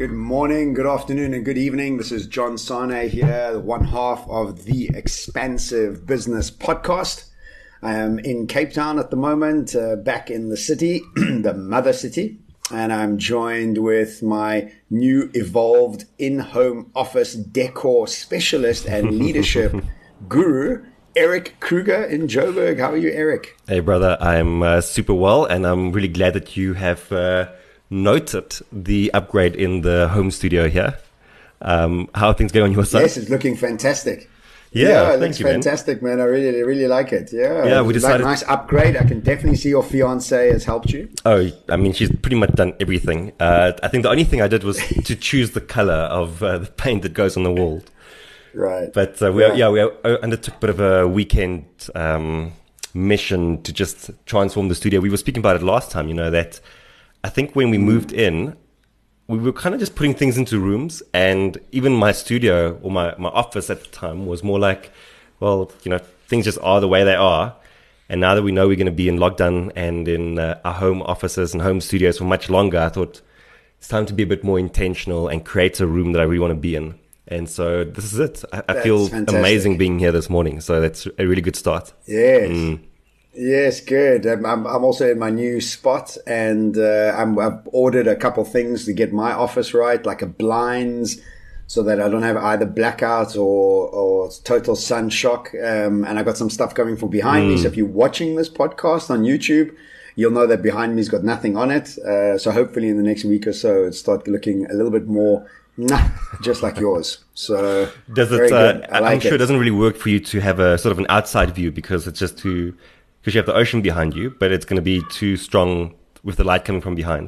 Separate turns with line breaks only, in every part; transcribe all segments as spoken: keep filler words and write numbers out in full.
Good morning, good afternoon, and good evening. This is John Sane here, the one half of the Expansive Business Podcast. I am in Cape Town at the moment, uh, back in the city, the mother city, and I'm joined with my new evolved in-home office decor specialist and leadership guru, Eric Kruger in Joburg. How are you, Eric?
Hey, brother. I'm uh, super well, and I'm really glad that you have uh, noted the upgrade in the home studio here. Um, how are things going on your side?
Yes, it's looking fantastic.
Yeah,
yeah it
thank
looks
you,
fantastic, man. man. I really, really like it. Yeah,
yeah, we decided.
Like nice upgrade. I can definitely see your fiance has helped you.
Oh, I mean, she's pretty much done everything. Uh, I think the only thing I did was to choose the color of uh, the paint that goes on the wall.
Right.
But uh, we yeah. yeah we undertook a bit of a weekend um, mission to just transform the studio. We were speaking about it last time. You know that I think when we moved in, we were kind of just putting things into rooms, and even my studio or my, my office at the time was more like, well, you know, things just are the way they are. And now that we know we're going to be in lockdown and in uh, our home offices and home studios for much longer, I thought it's time to be a bit more intentional and create a room that I really want to be in. And so this is it. I, I feel fantastic. Amazing being here this morning. So that's a really good start.
Yes.
Mm.
Yes, good. I'm, I'm I'm also in my new spot, and uh, I'm, I've ordered a couple things to get my office right, like a blinds, so that I don't have either blackout or or total sun shock. Um, and I got some stuff coming from behind mm. me. So if you're watching this podcast on YouTube, you'll know that behind me's got nothing on it. Uh, so hopefully in the next week or so, it'll start looking a little bit more. Nah, just like yours. So
does it? Uh, like I'm sure it. it doesn't really work for you to have a sort of an outside view because it's just too. Because you have the ocean behind you, but it's going to be too strong with the light coming from behind.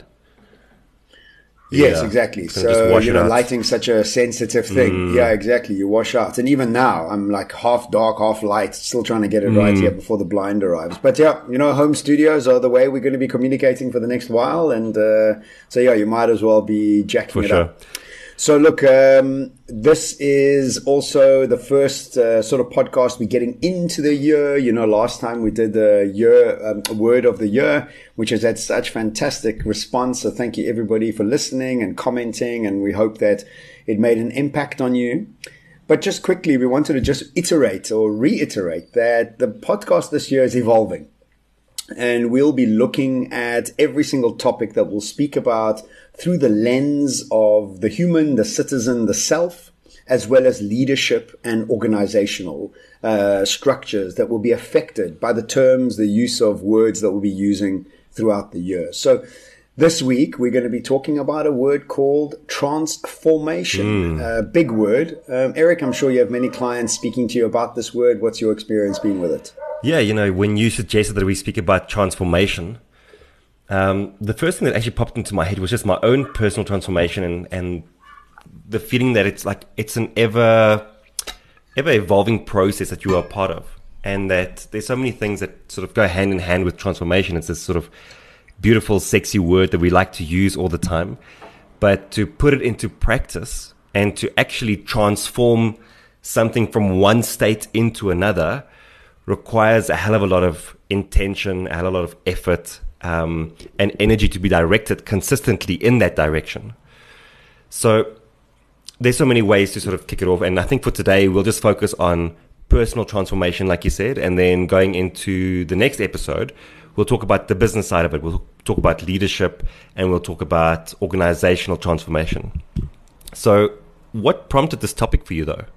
Yes,
yeah.
exactly. So, you know, lighting's such a sensitive thing. Mm. Yeah, exactly. You wash out. And even now, I'm like half dark, half light, still trying to get it mm. right here before the blind arrives. But yeah, you know, home studios are the way we're going to be communicating for the next while. And uh, so, yeah, you might as well be jacking
for
it
sure.
up. So look, um, this is also the first uh, sort of podcast we're getting into the year. You know, last time we did the year um, word of the year, which has had such fantastic response. So thank you everybody for listening and commenting, and we hope that it made an impact on you. But just quickly, we wanted to just iterate or reiterate that the podcast this year is evolving. And we'll be looking at every single topic that we'll speak about through the lens of the human, the citizen, the self, as well as leadership and organizational uh, structures that will be affected by the terms, the use of words that we'll be using throughout the year. So this week, we're going to be talking about a word called transformation. Mm. Uh, big word. Um, Eric, I'm sure you have many clients speaking to you about this word. What's your experience been with it?
Yeah, you know, when you suggested that we speak about transformation, um, the first thing that actually popped into my head was just my own personal transformation and, and the feeling that it's like it's an ever, ever evolving process that you are a part of. And that there's so many things that sort of go hand in hand with transformation. It's this sort of beautiful, sexy word that we like to use all the time. But to put it into practice and to actually transform something from one state into another requires a hell of a lot of intention, a hell of a lot of effort, um, and energy to be directed consistently in that direction. So there's so many ways to sort of kick it off. And I think for today, we'll just focus on personal transformation, like you said, and then going into the next episode, we'll talk about the business side of it. We'll talk about leadership, and we'll talk about organizational transformation. So what prompted this topic for you, though?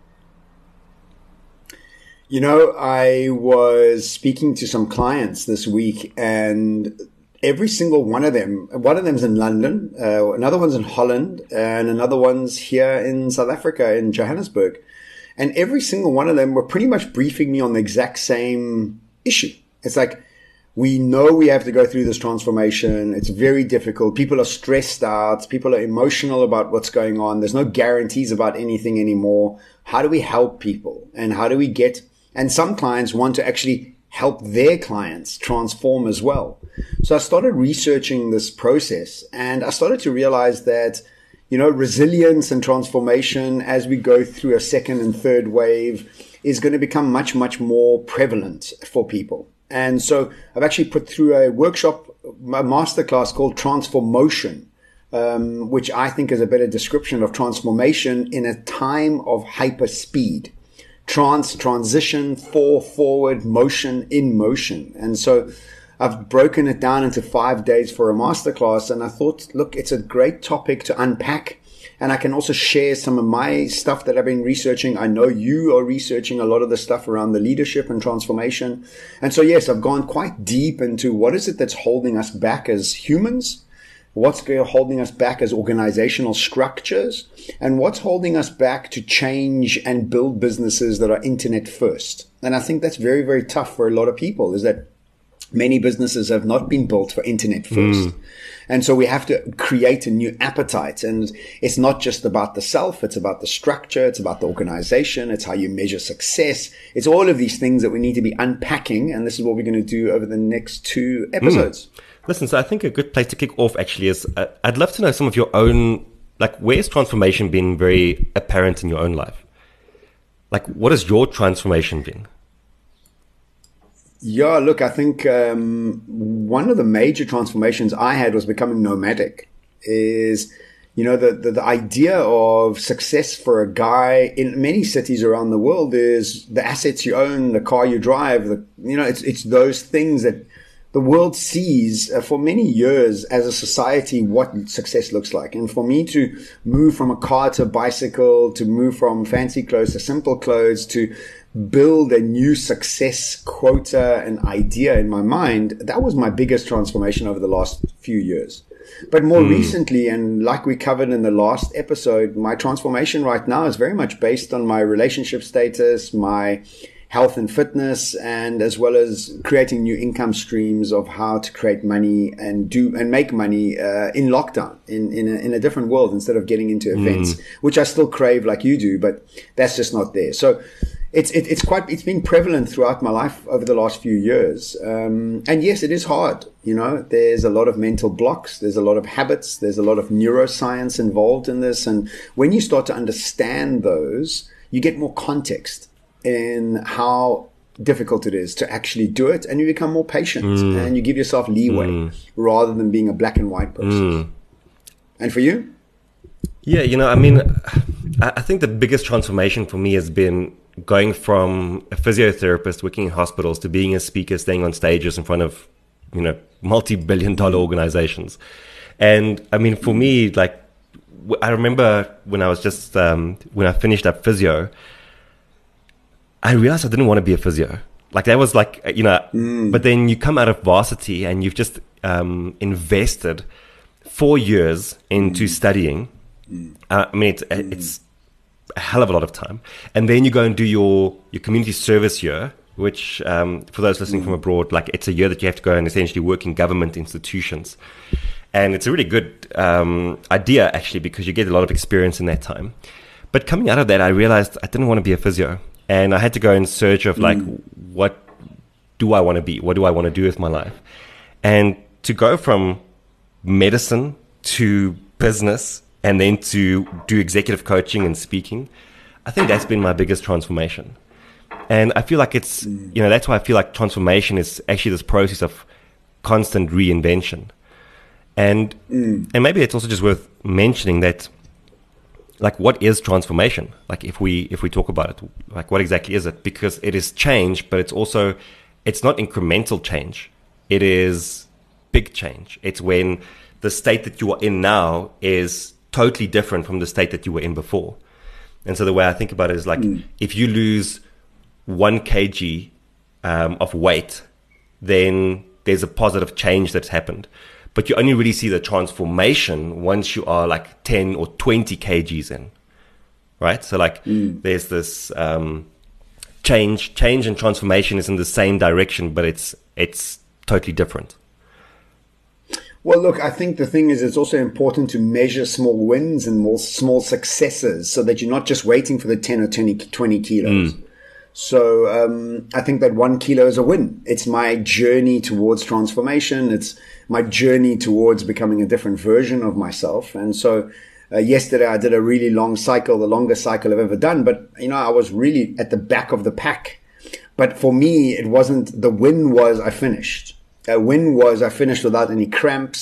You know, I was speaking to some clients this week, and every single one of them, one of them's in London, uh, another one's in Holland, and another one's here in South Africa, in Johannesburg. And every single one of them were pretty much briefing me on the exact same issue. It's like, we know we have to go through this transformation. It's very difficult. People are stressed out. People are emotional about what's going on. There's no guarantees about anything anymore. How do we help people? And how do we get... And some clients want to actually help their clients transform as well. So I started researching this process, and I started to realize that, you know, resilience and transformation as we go through a second and third wave is going to become much, much more prevalent for people. And so I've actually put through a workshop, a masterclass called Transformotion, um, which I think is a better description of transformation in a time of hyper speed. Trans, transition, fall forward, motion, in motion. And so I've broken it down into five days for a masterclass. And I thought, look, it's a great topic to unpack. And I can also share some of my stuff that I've been researching. I know you are researching a lot of the stuff around the leadership and transformation. And so, yes, I've gone quite deep into what is it that's holding us back as humans? What's holding us back as organizational structures, and what's holding us back to change and build businesses that are internet first. And I think that's very, very tough for a lot of people, is that many businesses have not been built for internet first. Mm. And so we have to create a new appetite. And it's not just about the self. It's about the structure. It's about the organization. It's how you measure success. It's all of these things that we need to be unpacking. And this is what we're going to do over the next two episodes. Mm. Listen, so I think a good place to kick off actually is, uh, I'd love to know some of your own, like, where's transformation been very apparent in your own life? Like, what has your transformation been? Yeah, look, I think um, one of the major transformations I had was becoming nomadic. Is, you know, the, the, the idea of success for a guy in many cities around the world is the assets you own, the car you drive, the, you know, it's it's those things that the world sees uh, for many years as a society what success looks like. And for me to move from a car to a bicycle, to move from fancy clothes to simple clothes, to build a new success quota and idea in my mind, that was my biggest transformation over the last few years. But more mm. recently, and like we covered in the last episode, my transformation right now is very much based on my relationship status, my health and fitness, and as well as creating new income streams of how to create money and do and make money uh, in lockdown, in in a, in a different world, instead of getting into events, mm. which I still crave like you do, but that's just not there. So it's it, it's quite it's been prevalent throughout my life over the last few years, um, and yes, it is hard. You know, there's a lot of mental blocks, there's a lot of habits, there's a lot of neuroscience involved in this, and when you start to understand those, you get more context in how difficult it is to actually do it, and you become more patient mm. and you give yourself leeway mm. rather than being a black and white person. Mm. And for you? Yeah, you know, I mean, I think the biggest transformation for me has been going from a physiotherapist working in hospitals to being a speaker, staying on stages in front of, you know, multi-billion dollar organizations. And I mean, for me, like, I remember when I was just, um, when I finished up physio, I realized I didn't want to be a physio. Like, that was like, you know, mm. but then you come out of varsity and you've just um, invested four years into mm. studying. Mm. Uh, I mean, it's, mm. it's a hell of a lot of time. And then you go and do your, your community service year, which um, for those listening mm. from abroad, like, it's a year that you have to go and essentially work in government institutions. And it's a really good um, idea, actually, because you get a lot of experience in that time. But coming out of that, I realized I didn't want to be a physio. And I had to go in search of, like, mm. what do I want to be? What do I want to do with my life? And to go from medicine to business and then to do executive coaching and speaking, I think that's been my biggest transformation. And I feel like it's, mm. you know, that's why I feel like transformation is actually this process of constant reinvention. And mm. and maybe it's also just worth mentioning that, like, what is transformation? Like, if we if we talk about it, like, what exactly is it? Because it is change, but it's also, it's not incremental change. It is big change. It's when the state that you are in now is totally different from the state that you were in before. And so the way I think about it is, like, mm. if you lose one kilogram um, of weight, then there's a positive change that's happened. But you only really see the transformation once you are like ten or twenty kilograms in, right? So, like, mm. there's this um, change, change and transformation is in the same direction, but it's it's totally different. Well, look, I think the thing is, it's also important to measure small wins and more small successes, so that you're not just waiting for the ten or twenty, twenty kilos. Mm. So um, I think that one kilo is a win. It's my journey towards transformation. It's my journey towards becoming a different version of myself. And so uh, yesterday I did a really long cycle, the longest cycle I've ever done. But, you know, I was really at the back of the pack. But for me, it wasn't, the win was I finished. A win was I finished without any cramps.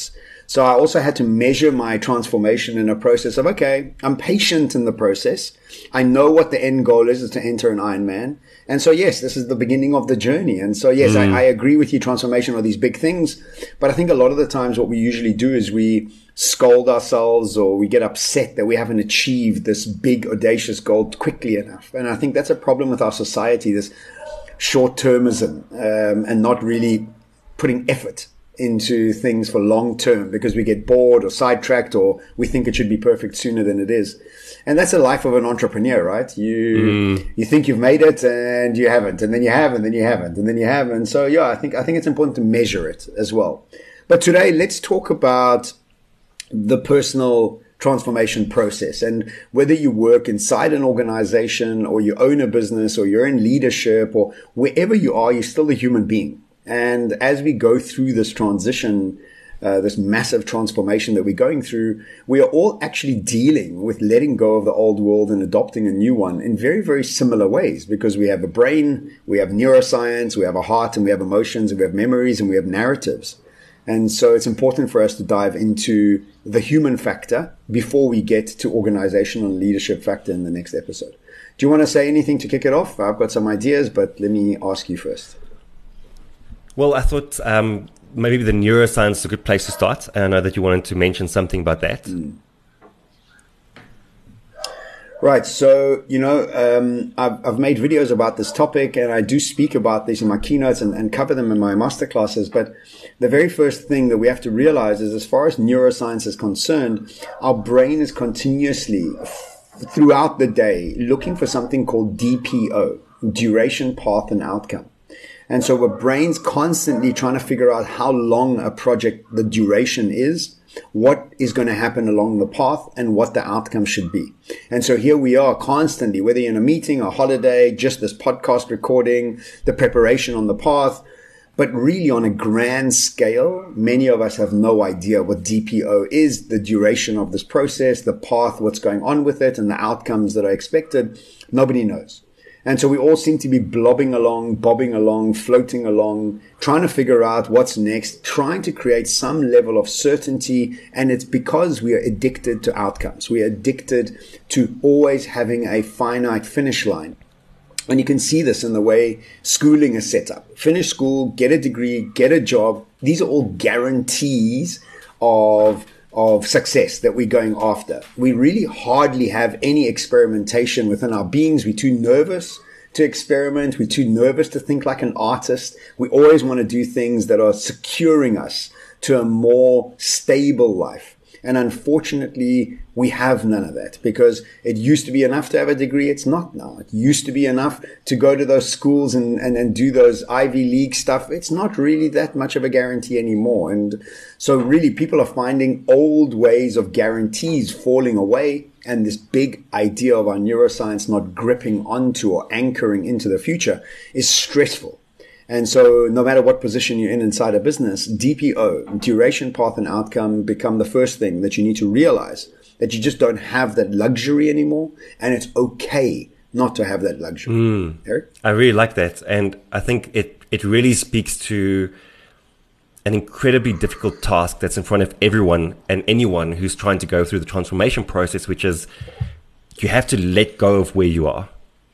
So I also had to measure my transformation in a process of, okay, I'm patient in the process. I know what the end goal is, is to enter an Ironman. And so, yes, this is the beginning of the journey. And so, yes, mm. I, I agree with you. Transformation are these big things. But I think a lot of the times what we usually do is we scold ourselves or we get upset that we haven't achieved this big, audacious goal quickly enough. And I think that's a problem with our society, this short-termism, um, and not really putting effort into things for long term because we get bored or sidetracked or we think it should be perfect sooner than it is. And that's the life of an entrepreneur, right? You mm. you think you've made it and you haven't, and then you have, and then you haven't, and then you have. And so, yeah, I think I think it's important to measure it as well. But today, let's talk about the personal transformation process, and whether you work inside an organization or you own a business or you're in leadership or wherever you are, you're still a human being. And as we go through this transition, uh, this massive transformation that we're going through, we are all actually dealing with letting go of the old world and adopting a new one in very, very similar ways, because we have a brain, we have neuroscience, we have a heart, and we have emotions, and we have memories, and we have narratives. And so it's important for us to dive into the human factor before we get to organizational and leadership factor in the next episode. Do you want to say anything to kick it off? I've got some ideas, but let me ask you first.
Well, I thought um, maybe the neuroscience is a good place to start. And I know that you wanted to mention something about that. Mm.
Right. So, you know, um, I've, I've made videos about this topic, and I do speak about this in my keynotes and, and cover them in my masterclasses. But the very first thing that we have to realize is, as far as neuroscience is concerned, our brain is continuously throughout the day looking for something called D P O, duration, path, and outcome. And so our brain's constantly trying to figure out how long a project, the duration is, what is going to happen along the path, and what the outcome should be. And so here we are constantly, whether you're in a meeting, a holiday, just this podcast recording, the preparation on the path, but really on a grand scale, many of us have no idea what D P O is, the duration of this process, the path, what's going on with it, and the outcomes that are expected. Nobody knows. And so we all seem to be blobbing along, bobbing along, floating along, trying to figure out what's next, trying to create some level of certainty. And it's because we are addicted to outcomes. We are addicted to always having a finite finish line. And you can see this in the way schooling is set up. Finish school, get a degree, get a job. These are all guarantees of of success that we're going after. We really hardly have any experimentation within our beings. We're too nervous to experiment. We're too nervous to think like an artist. We always want to do things that are securing us to a more stable life. And unfortunately, we have none of that, because it used to be enough to have a degree. It's not now. It used to be enough to go to those schools and, and, and do those Ivy League stuff. It's not really that much of a guarantee anymore. And so really people are finding old ways of guarantees falling away. And this big idea of our neuroscience not gripping onto or anchoring into the future is stressful. And so no matter what position you're in inside a business, D P O, duration, path, and outcome, become the first thing that you need to realize, that you just don't have that luxury anymore. And it's okay not to have that luxury.
Mm.
Eric?
I really like that. And I think it, it really speaks to an incredibly difficult task that's in front of everyone and anyone who's trying to go through the transformation process, which is you have to let go of where you are.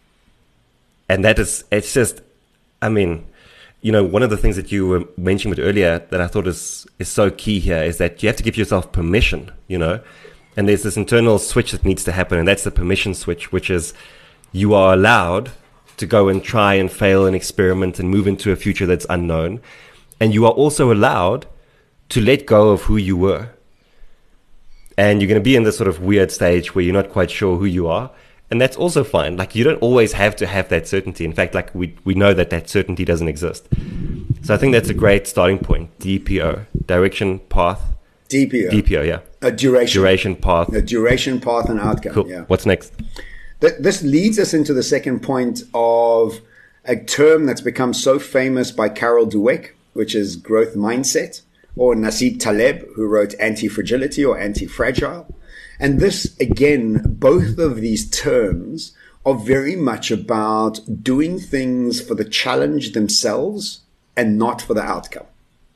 And that is, it's just, I mean, you know, one of the things that you were mentioning earlier that I thought is, is so key here is that you have to give yourself permission, you know, and there's this internal switch that needs to happen. And that's the permission switch, which is you are allowed to go and try and fail and experiment and move into a future that's unknown. And you are also allowed to let go of who you were. And you're going to be in this sort of weird stage where you're not quite sure who you are. And that's also fine. Like, you don't always have to have that certainty. In fact, like we we know that that certainty doesn't exist. So I think that's a great starting point. D P O, direction, path.
D P O.
D P O, yeah.
A duration.
Duration, path.
A duration, path, and outcome.
Cool.
Yeah.
What's next?
Th- this leads us into the second point of a term that's become so famous by Carol Dweck, which is growth mindset, or Nassim Taleb, who wrote Anti-Fragility or Anti-Fragile. And this, again, both of these terms are very much about doing things for the challenge themselves and not for the outcome.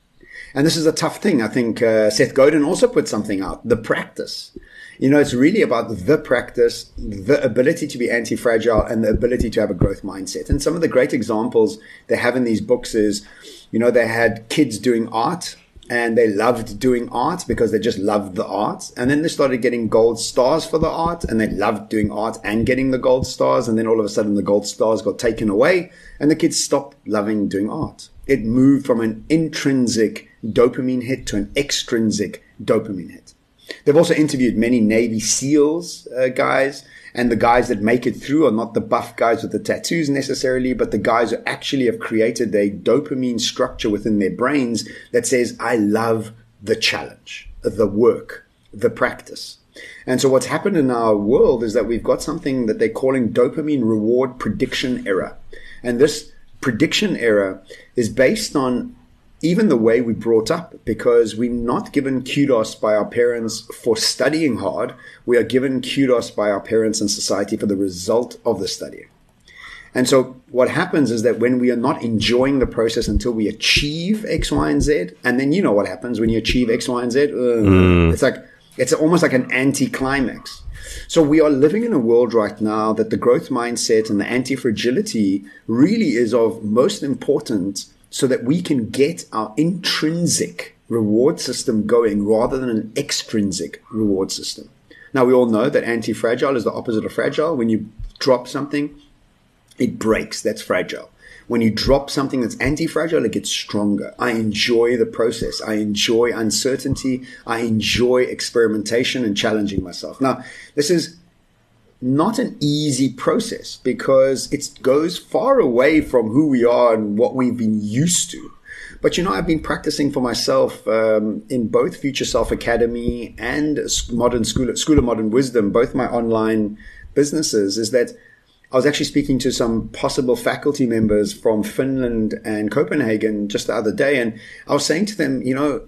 And this is a tough thing. I think uh, Seth Godin also put something out, the practice. You know, it's really about the practice, the ability to be anti-fragile, and the ability to have a growth mindset. And some of the great examples they have in these books is, you know, they had kids doing art, and they loved doing art because they just loved the art. And then they started getting gold stars for the art, and they loved doing art and getting the gold stars. And then all of a sudden the gold stars got taken away, and the kids stopped loving doing art. It moved from an intrinsic dopamine hit to an extrinsic dopamine hit. They've also interviewed many Navy SEALs uh, guys, and the guys that make it through are not the buff guys with the tattoos necessarily, but the guys who actually have created a dopamine structure within their brains that says, I love the challenge, the work, the practice. And so what's happened in our world is that we've got something that they're calling dopamine reward prediction error. And this prediction error is based on even the way we brought up, because we're not given kudos by our parents for studying hard. We are given kudos by our parents and society for the result of the studying. And so what happens is that when we are not enjoying the process until we achieve X, Y, and Z, and then you know what happens when you achieve X, Y, and Z, uh, mm. it's like, it's almost like an anti-climax. So we are living in a world right now that the growth mindset and the anti-fragility really is of most importance, so that we can get our intrinsic reward system going rather than an extrinsic reward system. Now, we all know that anti-fragile is the opposite of fragile. When you drop something, it breaks. That's fragile. When you drop something that's anti-fragile, it gets stronger. I enjoy the process. I enjoy uncertainty. I enjoy experimentation and challenging myself. Now, this is not an easy process because it goes far away from who we are and what we've been used to. But, you know, I've been practicing for myself um, in both Future Self Academy and Modern School, School of Modern Wisdom, both my online businesses, is that I was actually speaking to some possible faculty members from Finland and Copenhagen just the other day. And I was saying to them, you know,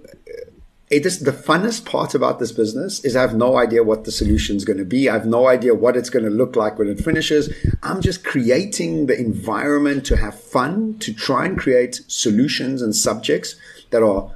It is the funnest part about this business is I have no idea what the solution is going to be. I have no idea what it's going to look like when it finishes. I'm just creating the environment to have fun, to try and create solutions and subjects that are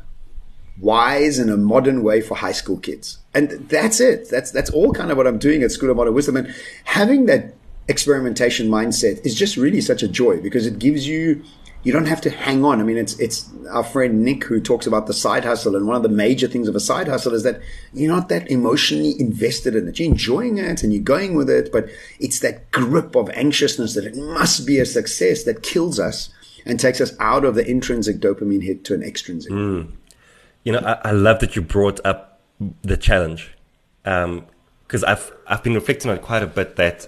wise in a modern way for high school kids. And that's it. That's, that's all kind of what I'm doing at School of Modern Wisdom. And having that experimentation mindset is just really such a joy because it gives you, you don't have to hang on. I mean, it's it's our friend Nick who talks about the side hustle. And one of the major things of a side hustle is that you're not that emotionally invested in it. You're enjoying it and you're going with it. But it's that grip of anxiousness that it must be a success that kills us and takes us out of the intrinsic dopamine hit to an extrinsic.
Mm. You know, I, I love that you brought up the challenge because um, I've, I've been reflecting on it quite a bit that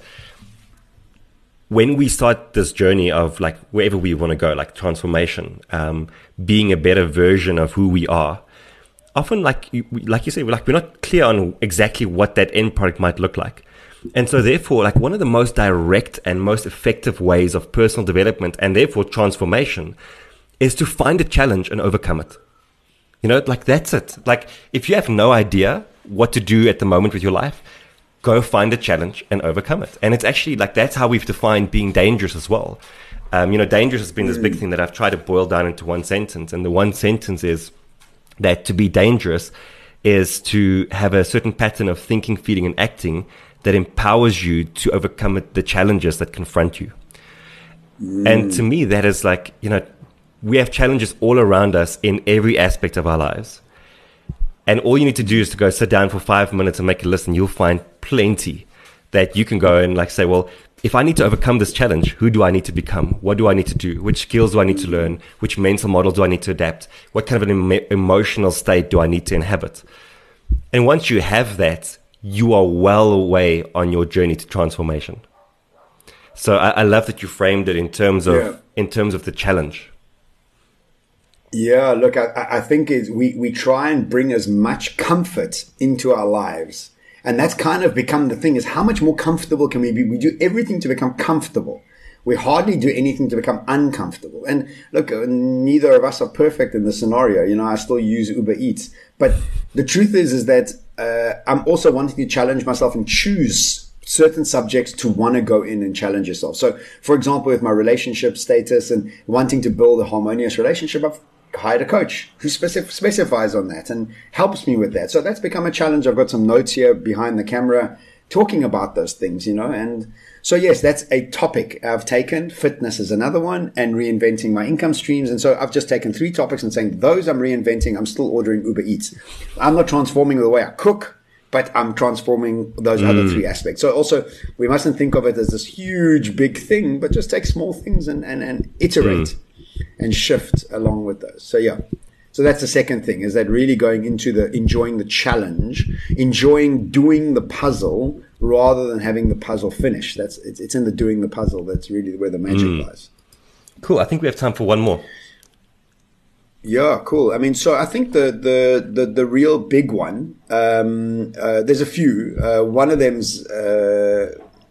when we start this journey of like wherever we want to go, like transformation, um, being a better version of who we are, often like you, like you say, we're like we're not clear on exactly what that end product might look like. And so therefore, like one of the most direct and most effective ways of personal development and therefore transformation is to find a challenge and overcome it. You know, like that's it. Like if you have no idea what to do at the moment with your life, go find a challenge and overcome it. And it's actually like, that's how we've defined being dangerous as well. Um, you know, dangerous has been this big thing that I've tried to boil down into one sentence. And the one sentence is that to be dangerous is to have a certain pattern of thinking, feeling, and acting that empowers you to overcome the challenges that confront you. Mm. And to me, that is like, you know, we have challenges all around us in every aspect of our lives. And all you need to do is to go sit down for five minutes and make a list, and you'll find plenty that you can go and like say, well, if I need to overcome this challenge, who do I need to become? What do I need to do? Which skills do I need to learn? Which mental model do I need to adapt? What kind of an em- emotional state do I need to inhabit? And once you have that, you are well away on your journey to transformation. So I, I love that you framed it in terms of yeah. in terms of the challenge.
Yeah, look, I, I think is we, we try and bring as much comfort into our lives. And that's kind of become the thing is how much more comfortable can we be? We do everything to become comfortable. We hardly do anything to become uncomfortable. And look, neither of us are perfect in this scenario. You know, I still use Uber Eats. But the truth is, is that uh, I'm also wanting to challenge myself and choose certain subjects to want to go in and challenge yourself. So, for example, with my relationship status and wanting to build a harmonious relationship, I've hired a coach who specif- specifies on that and helps me with that. So that's become a challenge. I've got some notes here behind the camera talking about those things, you know. And so, yes, that's a topic I've taken. Fitness is another one, and reinventing my income streams. And so I've just taken three topics and saying those I'm reinventing. I'm still ordering Uber Eats. I'm not transforming the way I cook, but I'm transforming those mm. other three aspects. So also, we mustn't think of it as this huge, big thing, but just take small things and, and, and iterate mm. and shift along with those. So, yeah. So that's the second thing, is that really going into the enjoying the challenge, enjoying doing the puzzle rather than having the puzzle finished. That's it's, it's in the doing the puzzle that's really where the magic mm. lies.
Cool. I think we have time for one more.
Yeah, cool. I mean, so I think the the the, the real big one, um, uh, there's a few. Uh, one of them's uh,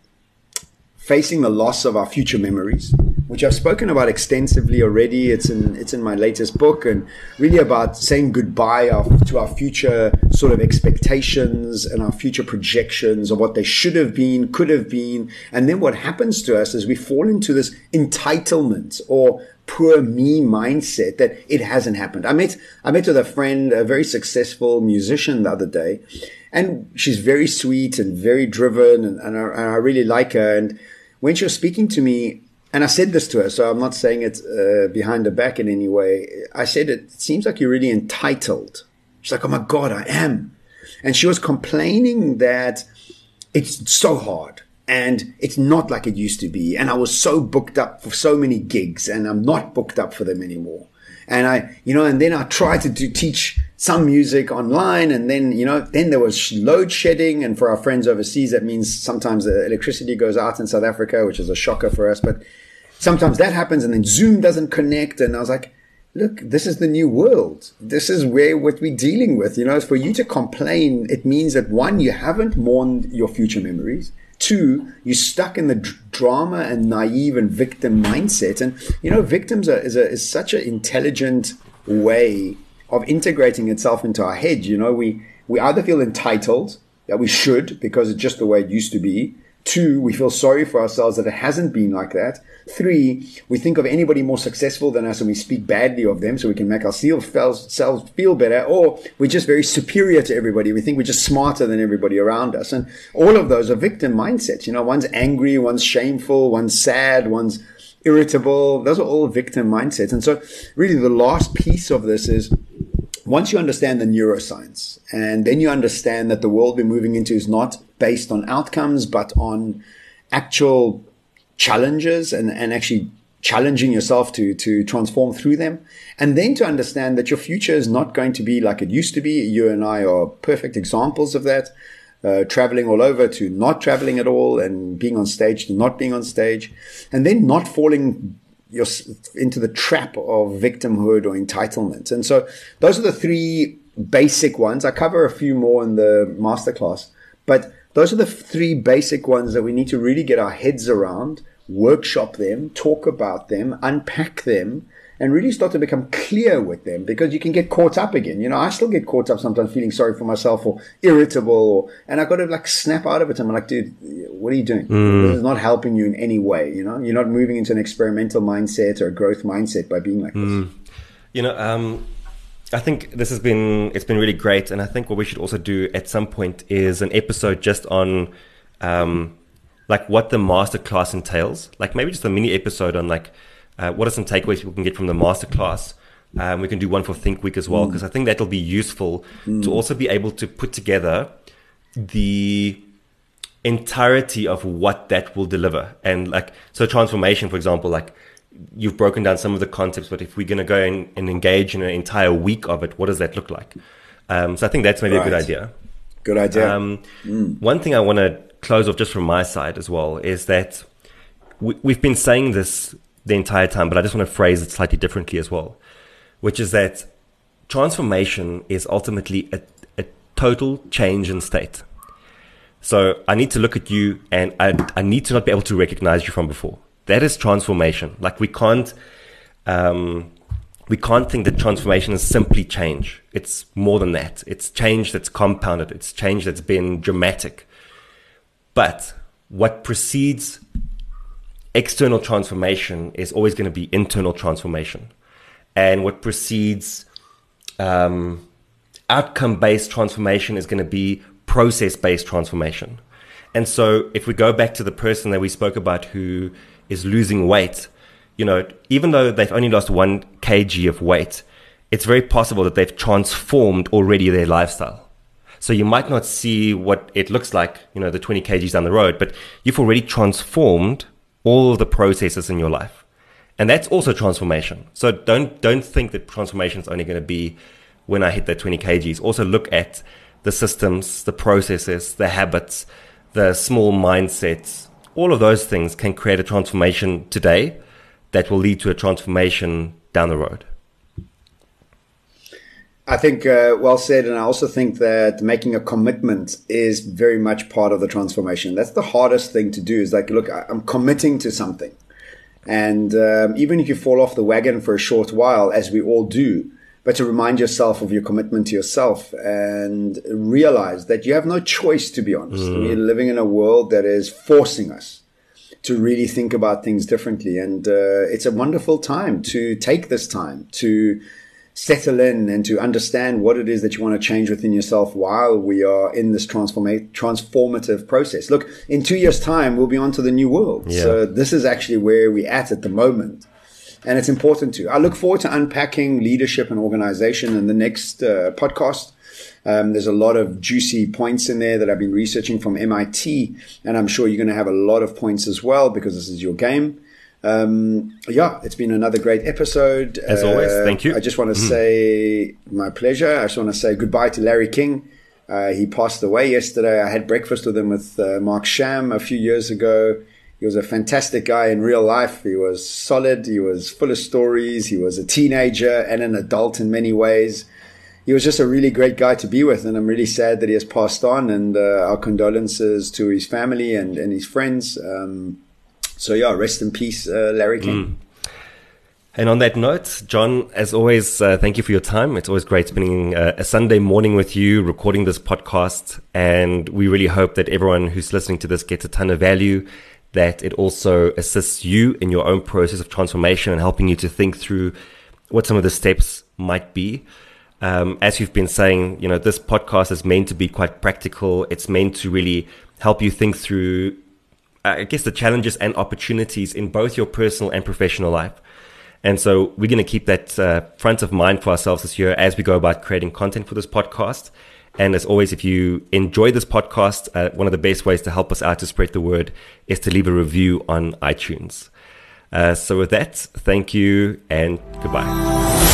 facing the loss of our future memories, which I've spoken about extensively already. It's in it's in my latest book, and really about saying goodbye our, to our future sort of expectations and our future projections of what they should have been, could have been. And then what happens to us is we fall into this entitlement or poor me mindset that it hasn't happened. I met I met with a friend, a very successful musician the other day, and she's very sweet and very driven, and, and, I, and I really like her. And when she was speaking to me, and I said this to her, so I'm not saying it uh, behind her back in any way. I said, it seems like you're really entitled. She's like, oh my God, I am. And she was complaining that it's so hard and it's not like it used to be. And I was so booked up for so many gigs, and I'm not booked up for them anymore. And I, you know, and then I tried to do, teach some music online, and then, you know, then there was load shedding. And for our friends overseas, that means sometimes the electricity goes out in South Africa, which is a shocker for us. But sometimes that happens, and then Zoom doesn't connect. And I was like, look, this is the new world. This is where what we're dealing with. You know, for you to complain, it means that one, you haven't mourned your future memories. Two, you're stuck in the d- drama and naive and victim mindset. And, you know, victims are, is, a, is such an intelligent way of integrating itself into our head. You know, we, we either feel entitled, that we should, because it's just the way it used to be. Two, we feel sorry for ourselves that it hasn't been like that. Three, we think of anybody more successful than us and we speak badly of them so we can make ourselves feel better. Or we're just very superior to everybody. We think we're just smarter than everybody around us. And all of those are victim mindsets. You know, one's angry, one's shameful, one's sad, one's irritable. Those are all victim mindsets. And so really the last piece of this is, once you understand the neuroscience, and then you understand that the world we're moving into is not based on outcomes, but on actual challenges and, and actually challenging yourself to, to transform through them. And then to understand that your future is not going to be like it used to be. You and I are perfect examples of that. Uh, traveling all over to not traveling at all, and being on stage to not being on stage, and then not falling You're into the trap of victimhood or entitlement. And so those are the three basic ones. I cover a few more in the masterclass, but those are the three basic ones that we need to really get our heads around, workshop them, talk about them, unpack them, and really start to become clear with them, because you can get caught up again. You know, I still get caught up sometimes feeling sorry for myself or irritable, or, and I've got to like snap out of it. I'm like, dude, what are you doing? Mm. This is not helping you in any way. You know, you're not moving into an experimental mindset or a growth mindset by being like
mm.
this.
You know, um, I think this has been, it's been really great. And I think what we should also do at some point is an episode just on, um, like what the masterclass entails, like maybe just a mini episode on like, Uh, what are some takeaways people can get from the masterclass? Um, we can do one for Think Week as well, because mm. I think that'll be useful mm. to also be able to put together the entirety of what that will deliver. And like, so transformation, for example, like you've broken down some of the concepts, but if we're going to go in and engage in an entire week of it, what does that look like? Um, so I think that's maybe right. a good idea.
Good idea.
Um,
mm.
One thing I want to close off just from my side as well is that we, we've been saying this the entire time, but I just want to phrase it slightly differently as well, which is that transformation is ultimately a, a total change in state. So I need to look at you and I, I need to not be able to recognize you from before. That is transformation. Like we can't, um, we can't think that transformation is simply change. It's more than that. It's change that's compounded. It's change that's been dramatic. But what precedes external transformation is always going to be internal transformation. and what precedes um, outcome-based transformation is going to be process-based transformation. And so if we go back to the person that we spoke about who is losing weight, you know, even though they've only lost one kilogram of weight, it's very possible that they've transformed already their lifestyle. So you might not see what it looks like, you know, the twenty kilograms down the road, but you've already transformed all of the processes in your life. And that's also transformation. So don't don't think that transformation is only going to be when I hit that twenty kilograms. Also look at the systems, the processes, the habits, the small mindsets. All of those things can create a transformation today that will lead to a transformation down the road.
I think uh, well said, and I also think that making a commitment is very much part of the transformation. That's the hardest thing to do, is like, look, I'm committing to something. And um, even if you fall off the wagon for a short while, as we all do, but to remind yourself of your commitment to yourself and realize that you have no choice, to be honest. Mm. We're living in a world that is forcing us to really think about things differently. And uh, it's a wonderful time to take this time to settle in and to understand what it is that you want to change within yourself while we are in this transforma- transformative process. Look, in two years' time, we'll be on to the new world. Yeah. So this is actually where we're at at the moment. And it's important to. I look forward to unpacking leadership and organization in the next uh, podcast. Um, there's a lot of juicy points in there that I've been researching from M I T, and I'm sure you're going to have a lot of points as well, because this is your game. Um, yeah, it's been another great episode.
As uh, always, thank you.
I just want to mm. say my pleasure. I just want to say goodbye to Larry King. Uh, he passed away yesterday. I had breakfast with him with uh, Mark Sham a few years ago. He was a fantastic guy in real life. He was solid. He was full of stories. He was a teenager and an adult in many ways. He was just a really great guy to be with, and I'm really sad that he has passed on, and uh, our condolences to his family and, and his friends. Um, so yeah, rest in peace, uh, Larry King.
Mm. And on that note, John, as always, uh, thank you for your time. It's always great spending uh, a Sunday morning with you, recording this podcast, and we really hope that everyone who's listening to this gets a ton of value, that it also assists you in your own process of transformation and helping you to think through what some of the steps might be. Um, as you've been saying, you know, this podcast is meant to be quite practical. It's meant to really help you think through, uh, I guess, the challenges and opportunities in both your personal and professional life. And so we're going to keep that uh, front of mind for ourselves this year as we go about creating content for this podcast. And as always, if you enjoy this podcast, uh, one of the best ways to help us out to spread the word is to leave a review on iTunes. Uh, so with that, thank you and goodbye.